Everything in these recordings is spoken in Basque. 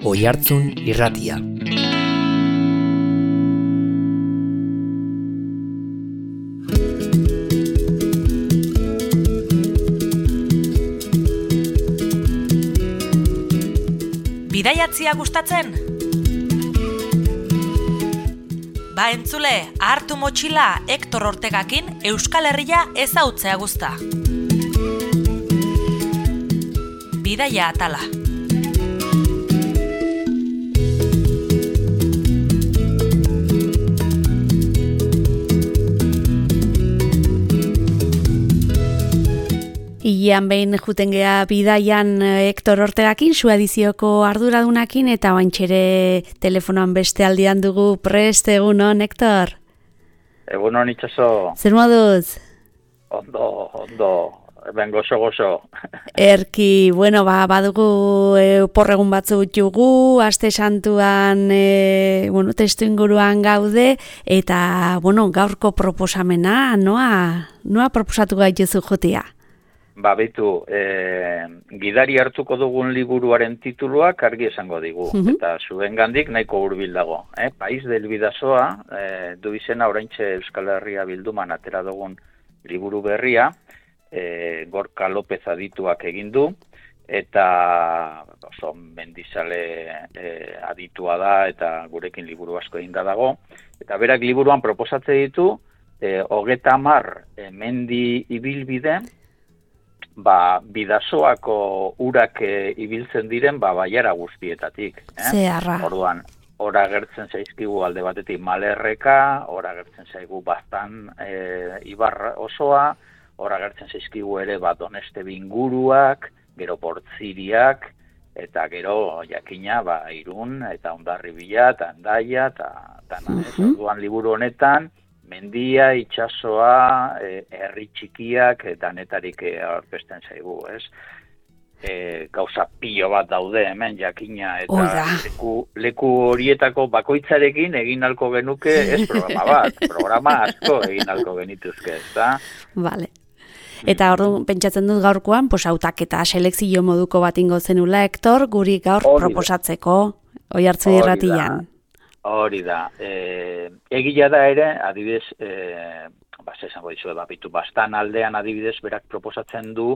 Oihartzun Irratia. Bidaiatzia gustatzen? Ba entzule, hartu motxila Hector Ortegakin Euskal Herria ezautzea guzta. Bidaia atala. Ian behin juten gea bidaian Hector Ortegakin, su edizioko arduradunakin, eta oantxere telefonoan beste aldian dugu prest. Egunon, Hector? Egunon, itxaso. Zer moduz? Ondo, ben gozo. Erki, bueno, badugu porregun batzu jugu, aste santuan, testu inguruan gaude, eta, gaurko proposamena, noa proposatu gaituzu jotia? Bitu, gidari hartuko dugun liburuaren tituluak argi esango digu, eta zuengandik nahiko hurbil dago. País del Bidasoa, du izena oraintxe Euskal Herria bilduman atera dugun liburu berria, Gorka López adituak egin du, eta oso mendizale aditua da, eta gurekin liburu asko egin dago, eta berak liburuan proposatze ditu, 30 mendi ibilbide, Bidasoako urak ibiltzen diren baiara guztietatik. Zeharra. Orduan, ora agertzen zaizkigu alde batetik Malerreka, ora agertzen zaigu Baztan ibarra osoa, ora agertzen zaizkigu ere Doneste binguruak, gero Portziriak, eta gero jakina Irun, eta Hondarribia, eta Hendaia, eta orduan liburu honetan, mendia, itsasoa, herri txikiak, danetarik aurkezten zaigu, ez? Gauza pilo bat daude hemen, jakina, eta leku horietako bakoitzarekin egin alko genuke, ez programa asko egin alko genituzke, ez da? Vale. Eta orduan pentsatzen dut gaurkoan, hautaketa selekzio moduko bat ingo zenula, Hector, guri gaur proposatzeko Oihartzun Irratian. Hori da. Egia da ere, adibidez, esango dizue, Baztan aldean adibidez, berak proposatzen du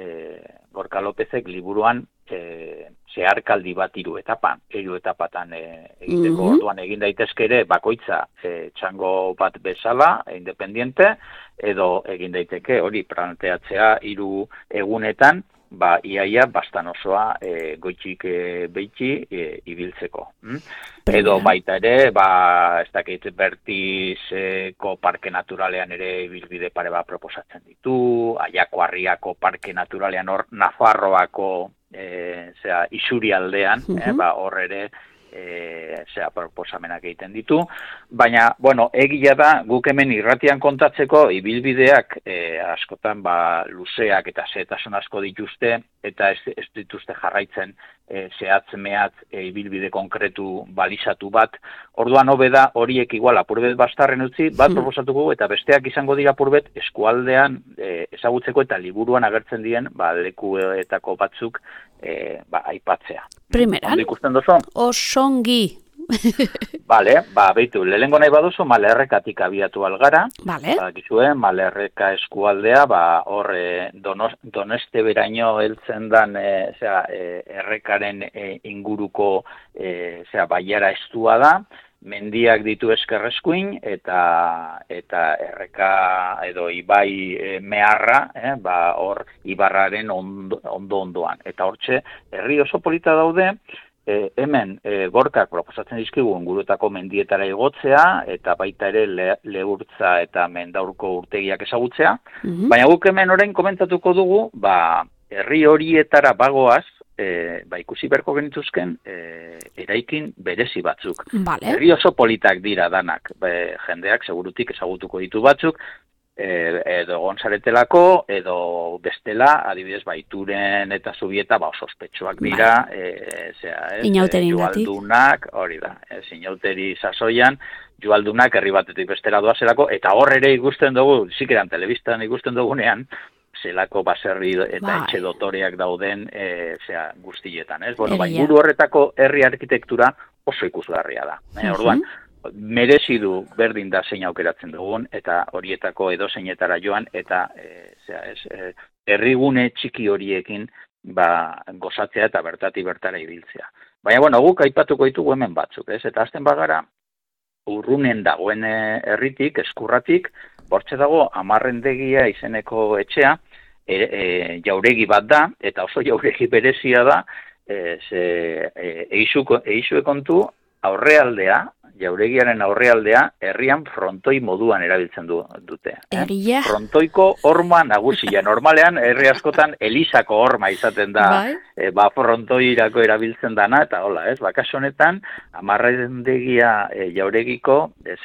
Gorka Lópezek liburuan zeharkaldi bat hiru etapatan egiteko. Orduan egin daitezke ere bakoitza txango bat bezala, independiente, edo egin daiteke hori planteatzea 3 egunetan, iaia Baztan osoa goitxik behitxi ibiltzeko. Edo baita ere, ez dakit Bertizeko parke naturalean ere ibilbide pare bat proposatzen ditu, Aiako Harriako parke naturalean hor Nafarroako Isuri aldean, hor ere proposamenak egiten ditu, baina, egia da, guk hemen irratian kontatzeko ibilbideak askotan luzeak eta zehetasun asko dituzte, eta ez dituzte jarraitzen zehatz-mehatz ibilbide konkretu balizatu bat. Orduan hobe da horiek igual apurbet bastarren utzi, bat proposatuko eta besteak izango dira apurbet eskualdean ezagutzeko eta liburuan agertzen dien lekuetako batzuk aipatzea. Primeran, osongi. Bale, behitu, lehengo nahi baduzu Malerrekatik abiatu algara. Bale. Malerreka eskualdea, hor Doneste beraino heltzen dan errekaren inguruko baiara estua da, mendiak ditu eskerreskuin, eta erreka edo ibai meharra, hor ibarraren ondoan. Eta hortxe, herri oso polita daude, hemen Gorkak proposatzen dizkigu inguruetako mendietara igotzea, eta baita ere Leurtza eta Mendaurko urtegiak ezagutzea, baina guk hemen orain komentatuko dugu, herri horietara bagoaz, ikusi beharko genituzken eraikin berezi batzuk. Herri oso politak dira danak, jendeak segurutik ezagutuko ditu batzuk, edo gonzaretelako, edo bestela, adibidez, Ituren eta Zubieta oso ospetsuak dira, Jualdunak, hori da, Inauteri sasoian, Jualdunak herri batetik bestela doazelako, eta hor ere ikusten dugu, zikeran telebistan ikusten dugunean, zelako baserri eta Bai. etxe dotoreak dauden guztietan, ez? Bueno, inguru horretako herri arkitektura oso ikusgarria da. Orduan, merezi du berdin da zein aukeratzen dugun, eta horietako edozeinetara joan, eta herrigune txiki horiekin gozatzea eta bertatik bertara ibiltzea. Baina, bueno, guk aipatuko ditugu hemen batzuk, ez? Eta hasten bagara, urrunen dagoen herritik, eskurratik, bortxe dago Amarrendegia izeneko etxea, jauregi bat da, eta oso jauregi berezia da, eixue kontu aurrealdea, jauregiaren aurrealdea, herrian frontoi moduan erabiltzen dute. Egia? Frontoiko horma nagusia. Normalean, herri askotan, elizako horma izaten da, frontoirako erabiltzen dana, eta hola, ez? Kasu honetan, Amarrendegia jauregiko,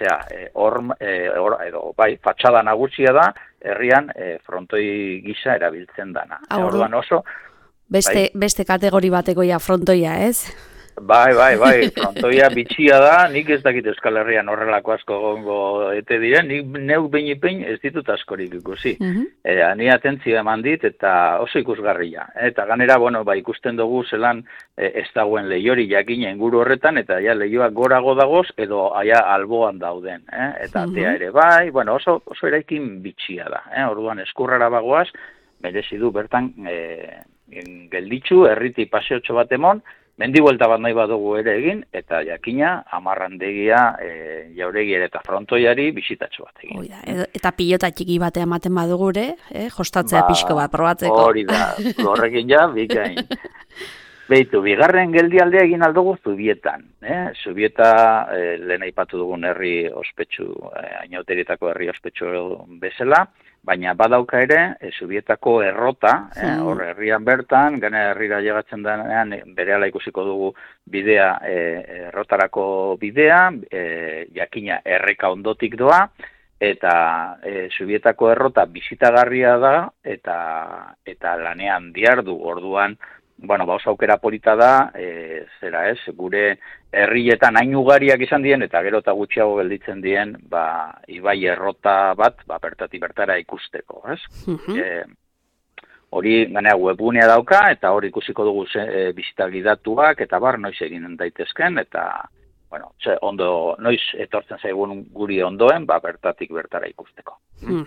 fatxada nagusia da, herrian frontoi gisa erabiltzen dana. Orduan oso... Beste kategori bateko frontoia, ez? Bai, frontoia bitxia da, nik ez dakit Euskal Herrian horrelako asko gongo ete diren, nik neuk behin ez ditut askorik ikusi. Ni atentzia eman dit eta oso ikusgarria. Eta ganera, ikusten dugu zelan ez dagoen lehiori jakina inguru horretan, eta lehioak gorago dagoz, edo alboan dauden. Eta atea ere oso eraikin bitxia da. Orduan eskurrara bagoaz, merezi du bertan gelditzu, herriti paseotxo bat emon, mendi buelta bat nahi badugu ere egin, eta jakina Amarrendegia jauregiare eta frontoiari bisitatxo bat egin. Eta pilota txiki batean ematen badugu ere, jostatzea pixko bat probatzeko. Hori da, horrekin bikain. Beitu, bigarren geldialdea egin aldugu Zubietan. Zubieta, lehen aipatu dugun herri ospetsu, ainauterietako herri ospetsu bezala, baina badauka ere, Zubietako errota, hor herrian bertan, gane herrira llegatzen denean, berehala ikusiko dugu bidea, errotarako bidea, jakina erreka ondotik doa, eta Zubietako errota bisitagarria da, eta lanean diardu, orduan, oso aukera polita da, gure herrietan hain ugariak izan dien, eta gero eta gutxiago gelditzen dien, ibai errota bat, bertatik bertara ikusteko, ez? Hori, webgunea dauka, eta hori ikusiko dugu bisitagidatuak, eta noiz egin daitezken, eta, noiz etortzen zaigun guri ondoen, bertatik bertara ikusteko.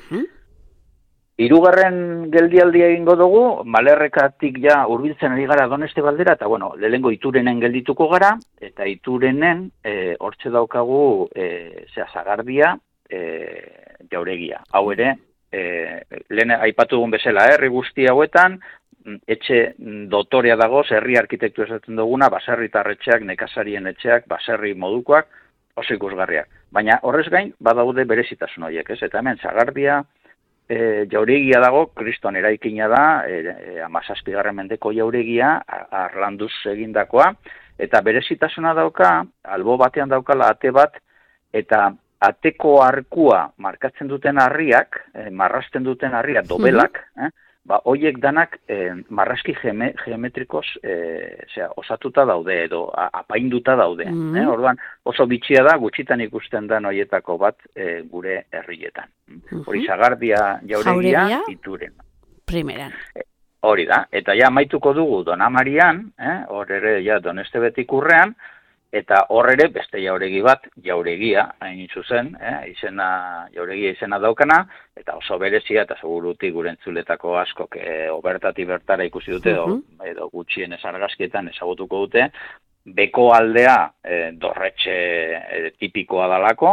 Hirugarren geldialdia egingo dugu, Malerrekatik hurbiltzen ari gara Doneste baldera, eta lehengo Iturenen geldituko gara, eta Iturenen hortxe daukagu Sagardia jauregia. Hau ere, lehen aipatu dugun bezala, herri guzti hauetan, etxe dotorea dagoz, herri arkitektu esaten duguna, baserritarretxeak, nekazarien etxeak, baserri modukoak, oso ikusgarriak. Baina horrez gain, badaude berezitasun horiek, ez? Eta hemen Sagardia jauregia dago, Kriston eraikina da, 17. mendeko jauregia, Arlanduz egindakoa, eta berezitasuna dauka, albo batean daukala ate bat, eta ateko arkua markatzen duten harriak, marrasten duten harriak, dobelak, hoiek danak marraski geometrikoz osatuta daude edo apainduta daude. Orduan oso bitxia da, gutxitan ikusten da horietako bat gure herrietan. Hori Sagardia jauregia Ituren. Primeran. Hori da, eta amaituko dugu Donamarian, hor ere Doneste betik urrean, eta hor ere beste jauregi bat, jauregia, hain zuzen, jauregia izena daukana, eta oso berezia, eta segurutik gure entzuletako askok obertatik bertara ikusi dute, edo gutxien argazkietan ezagutuko dute, beko aldea dorretxe tipikoa dalako,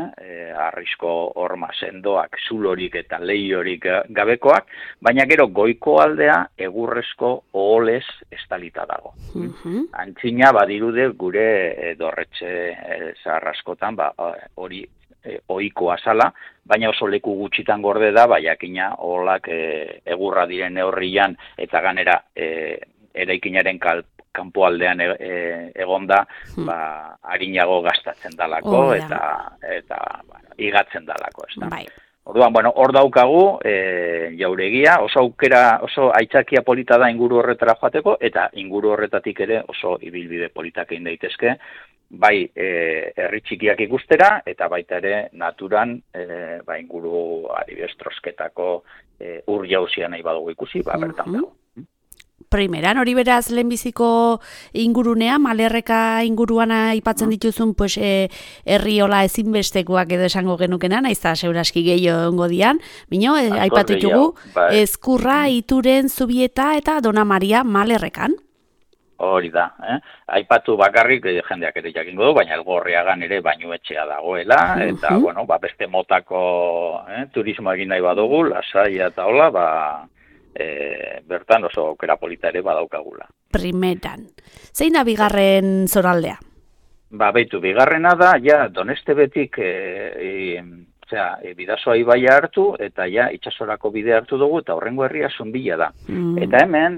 arrisko horma sendoak, zulorik eta lehiorik gabekoak, baina gero goiko aldea egurrezko oholez estalita dago. Antzina badirude gure dorretxe zaharraskotan hori ohikoa zala, baina oso leku gutxitan gorde da, jakina oholak egurra diren neurrian eta ganera eraikinaren kanpoaldean egonda, harinago gastatzen dalako eta igatzen dalako, ez da. Orduan, hor daukagu jauregia, oso aitzakia polita da inguru horretara joateko, eta inguru horretatik ere oso ibilbide politak egin daitezke, bai herri txikiak ikustera, eta baita ere naturan inguru adibidez trosketako ur jauzia nahi badugu ikusi, bertan dago. Primeran, hori beraz lehenbiziko ingurunea, Malerreka inguruan aipatzen dituzun, pues, herriola ezinbestekoak edo esango genukena, naiz da seguraski gehiago ongo dian, bino, aipatu ditugu, Ezkurra, Ituren, Zubieta eta Dona Maria Malerrekan. Hori da, aipatu bakarrik jendeak ere jakingo du, baina Elgorriagan ere bainuetxea dagoela, eta, beste motako turismo egin nahi badugu, Lasaia eta hola, bertan oso aukera polita ere badaukagula. Primeran. Zein da bigarren zoraldea? Beitu, bigarrena da, Donestebetik Bidasoa ibaia hartu, eta itsasorako bide hartu dugu, eta horrengo herria Zunbila da. Eta hemen,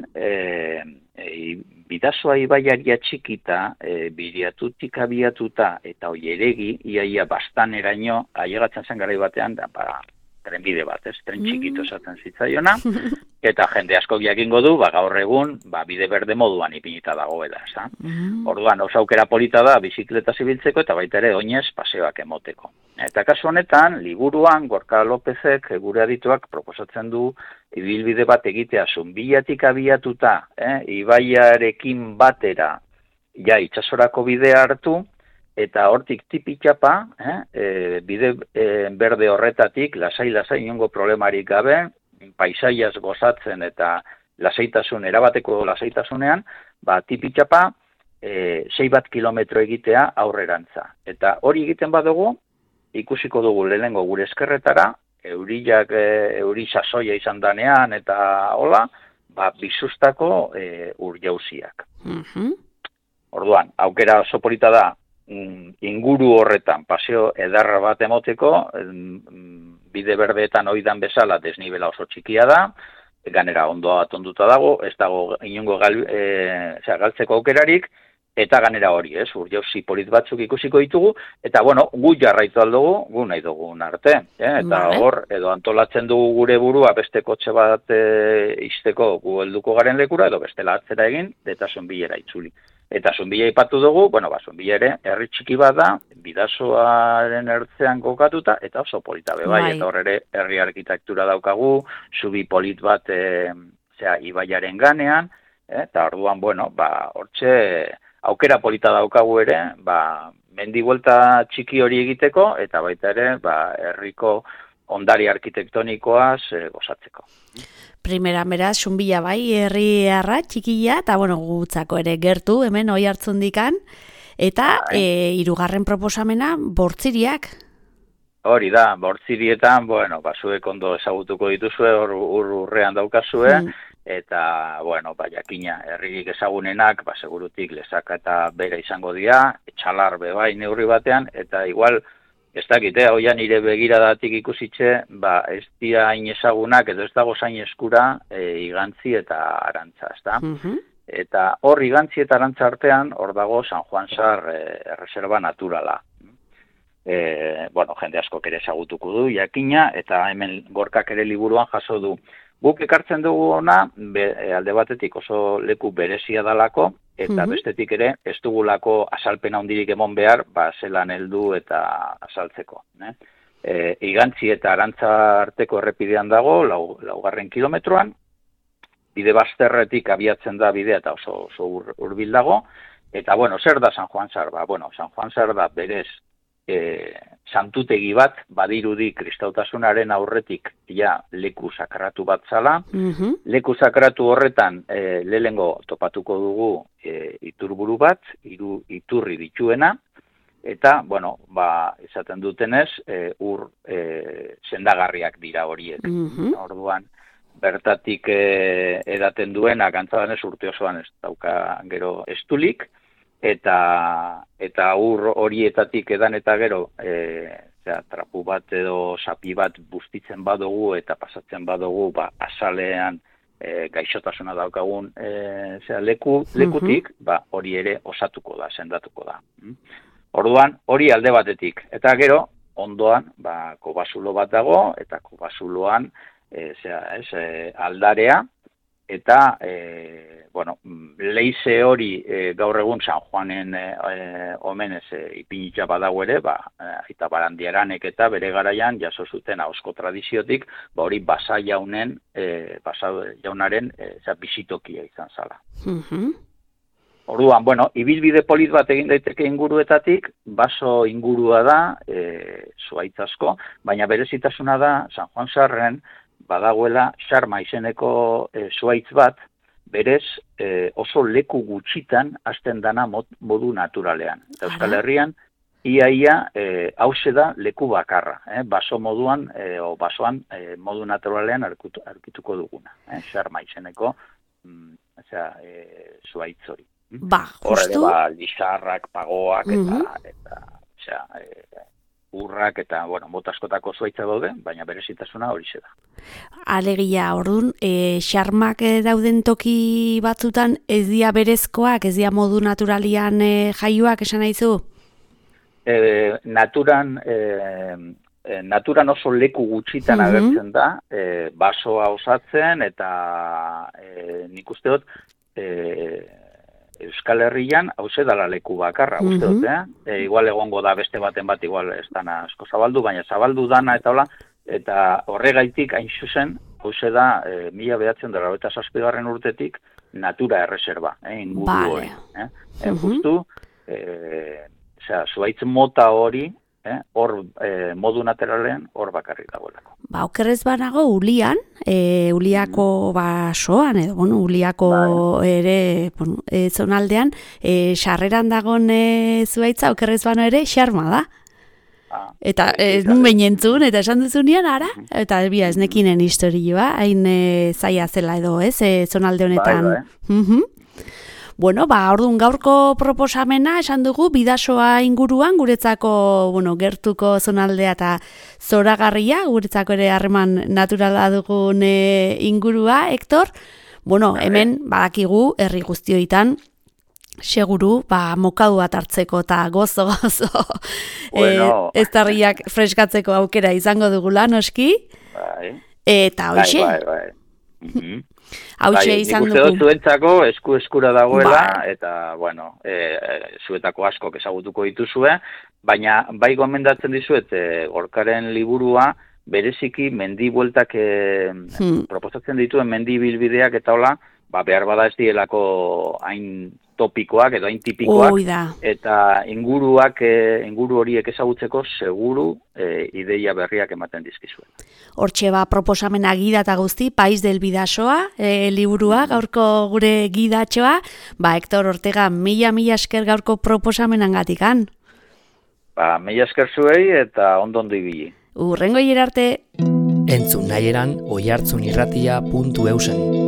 Bidasoa ibaiari atxikita, Biriatutik abiatuta, eta Oieregi, iaia bastaneraino, ailegatzen zen garai batean, trenbide bat, tren txikito esaten zitzaiona, eta jende asko jakingo du, gaur egun, bide berde moduan ipinita dagoela, eza? Orduan, oso aukera polita da, bizikleta zibiltzeko, eta baita ere, oinez, paseoak emoteko. Eta kasu honetan, liburuan, Gorka Lopezek, gure adituak, proposatzen du, ibilbide bat egitea, Zunbilatik abiatuta, ibaiarekin batera, itsasorako bidea hartu, eta hortik tipitxapa, bide berde horretatik, lasai inongo problemarik gabe, paisaiaz gozatzen eta erabateko lasaitasunean, tipitxapa 6 kilometro egitea aurrerantza. Eta hori egiten badugu, ikusiko dugu lehenengo gure eskerretara, euri sasoia izan danean eta hola, bizustako ur jauziak. Orduan, aukera oso polita da, inguru horretan paseo edarra bat emoteko, bide berdeetan oidan bezala desnibela oso txikia da, ganera ondoa bat onduta dago, ez dago inongo galtzeko aukerarik, eta ganera hori, ur jauzi polit batzuk ikusiko ditugu, eta gu jarraitu aldugu, gu nahi dugun arte, eta hor, edo antolatzen dugu gure burua beste kotxe bat izteko gu helduko garen lekura, edo bestela atzera egin, eta Zunbilera itzuli. Eta Zunbila ipatu dugu, Zunbila ere herri txiki bat da, Bidasoaren ertzean kokatuta, eta oso polita bebai, eta hor ere herri arkitektura daukagu, zubi polit bat ibaiaren ganean, eta orduan, hortxe aukera polita daukagu ere, mendi buelta txiki hori egiteko, eta baita ere, herriko ondari arkitektonikoaz gozatzeko. Primeran beraz, Zunbila herri arra, txikia, eta gutzako ere gertu, hemen oi hartzundikan, eta hirugarren proposamena, Bortziriak. Hori da, Bortzirietan, zuek ondo ezagutuko dituzue, urrean daukazue, eta, jakina, herririk ezagunenak, segurutik Lezaka eta Bera izango dira, Etxalar bebai neurri batean, eta igual, ez dakit, hoian nire begiradatik ikusitxe, ez dira hain ezagunak, edo ez dago zain eskura, Igantzi eta Arantza, ezta? Eta hor Igantzi eta Arantza artean, hor dago San Juan Sar erreserba naturala. Jende askok ere ezagutuko du, jakina, eta hemen Gorkak ere liburuan jaso du. Guk ekartzen dugu ona, alde batetik oso leku berezia dalako, eta bestetik ere ez dugulako azalpena handirik emon behar, zelan heldu eta azaltzeko. Igantzi eta Arantza arteko errepidean dago, 4. kilometroan, bide bazterretik abiatzen da bidea eta oso hurbil dago, eta zer da San Juan Sar? San Juan Sar da berez santutegi bat, badirudi kristautasunaren aurretik leku sakratu bat zala. Leku sakratu horretan lehengo topatuko dugu iturburu bat, iturri dituena, eta, esaten dutenez, ur sendagarriak dira horiek. Orduan, bertatik edaten duena, gantzadanez urte osoan ez dauka gero estulik, eta ur horietatik edan eta gero trapu bat edo sapi bat bustitzen badugu eta pasatzen badugu azalean gaixotasuna daukagun lekutik, hori ere osatuko da, sendatuko da. Orduan, hori alde batetik. Eta gero, ondoan, kobasulo bat dago, eta kobasuloan aldarea, eta leize hori gaur egun San Juanen omenez ipinitza badago ere, Aita Barandiaranek eta bere garaian jaso zuten ahozko tradiziotik, hori Basa jaunaren bizitokia izan zala. Orduan, ibilbide polit bat egin daiteke inguruetatik, Baso ingurua da, zuhaitz asko, baina berezitasuna da, San Juan Sarren, badagoela Xarma izeneko zuhaitz bat, berez oso leku gutxitan hasten dana modu naturalean. Eta Euskal Herrian, ia hauxe da leku bakarra, baso moduan, basoan modu naturalean arkituko duguna. Xarma izeneko zuhaitz hori. Justu. Horre, lizarrak, pagoak, eta urrak eta, mota askotako zuhaitza daude, baina berezitasuna horixe da. Alegia, orduan, xarmak dauden toki batzutan ez dia berezkoak, ez dia modu naturalian jaioak esan nahizu? Naturan oso leku gutxitan agertzen da, basoa osatzen, eta nik uste dut, Euskal Herrian hauze dala leku bakarra, uste dut, igual egongo da beste baten bat, igual ez dana asko zabaldu, baina zabaldu dana eta hola, eta horregaitik hain zuzen, hauze da 1997 urtetik natura erreserba, inguru hori. Justu, zuhaitz mota hori, hor modu naturalean hor bakarrik dagoelako. Okerrez banago Ulian, Uliako basoan, edo, Uliako ere zonaldean, sarreran dagon zuhaitza, okerrez bano ere, Xarma da. Eta nun behin entzun, eta esan duzunean, ara? Eta ez nekinen historioa, hain zaila zela edo, ez, zonalde honetan. Orduan gaurko proposamena esan dugu Bidasoa inguruan guretzako, gertuko zonaldea eta zoragarria, guretzako ere harreman naturala dugun ingurua, Hektor. Hemen badakigu herri guztioitan seguru, mokadu bat hartzeko eta gozo eztarriak freskatzeko aukera izango dugula, noski. Eta hoxe. Hauxe izan dugu. Nik uste dut zuentzako eskura dagoela, eta, zuetako askok ezagutuko dituzue, baina bai gomendatzen dizuet, Gorkaren liburua, bereziki mendi bueltak proposatzen dituen mendi bilbideak eta hola, behar bada ez dielako hain topikoak edo hain tipikoak, eta inguru horiek ezagutzeko seguru ideia berriak ematen dizkizuen. Hortxe proposamena gida eta guzti, Pais del Bidasoa, liburua, gaurko gure gidatxoa, Hektor Ortega, mila esker gaurko proposamenangatikan. Mila esker zuei eta ondo ibili. Urrengo arte. Entzun nahi eran oihartzunirratia.eusen.